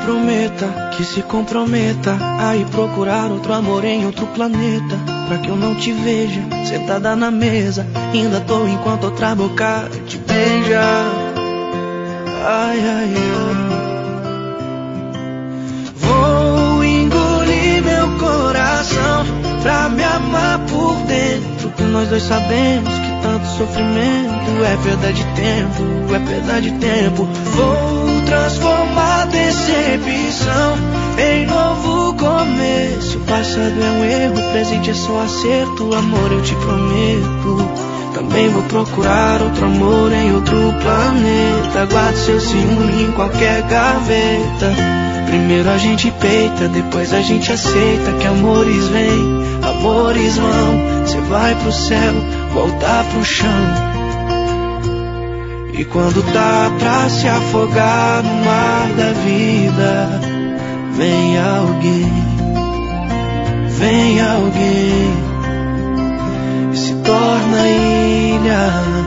prometa, que se comprometa a ir procurar outro amor em outro planeta, pra que eu não te veja sentada na mesa, ainda tô enquanto outra boca te beija. Ai, ai, ai. Vou engolir meu coração pra me amar por dentro, que nós dois sabemos que tanto sofrimento é perda de tempo, é perda de tempo. Vou transformar decepção em novo começo. O passado é um erro, o presente é só acerto. Amor, eu te prometo, também vou procurar outro amor em outro planeta. Guarde seu ciúme em qualquer gaveta. Primeiro a gente peita, depois a gente aceita que amores vêm, amores vão. Cê vai pro céu, voltar pro chão. E quando tá pra se afogar no mar da vida, vem alguém e se torna ilha.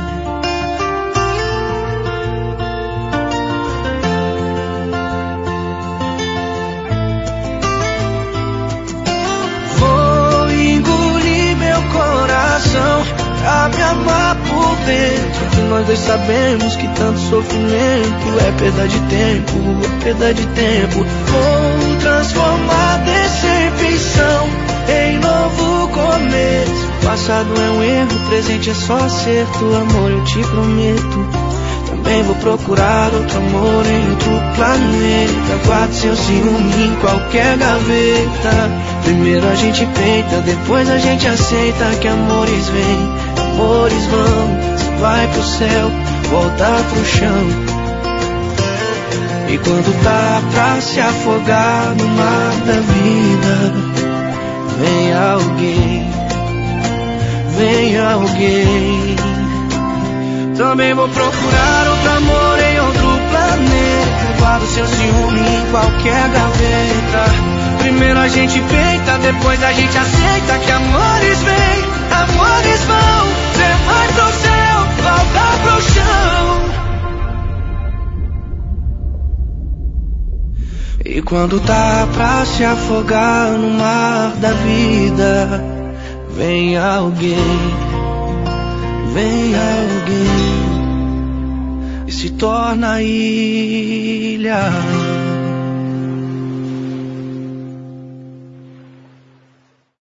Pra me amar por dentro, que nós dois sabemos que tanto sofrimento é perda de tempo, é perda de tempo. Vou transformar decepção em novo começo. O passado é um erro, o presente é só acerto. Amor, eu te prometo, também vou procurar outro amor em outro planeta. Guarde seu ciúme em qualquer gaveta. Primeiro a gente peita, depois a gente aceita que amores vêm, amores vão. Você vai pro céu, voltar pro chão. E quando tá pra se afogar no mar da vida, vem alguém. Também vou procurar outro amor em outro planeta. Guardo seu ciúme em qualquer gaveta. Primeiro a gente peita, depois a gente aceita que amores vêm, amores vão. Cê vai pro céu, volta pro chão. E quando tá pra se afogar no mar da vida, vem alguém e se torna ilha.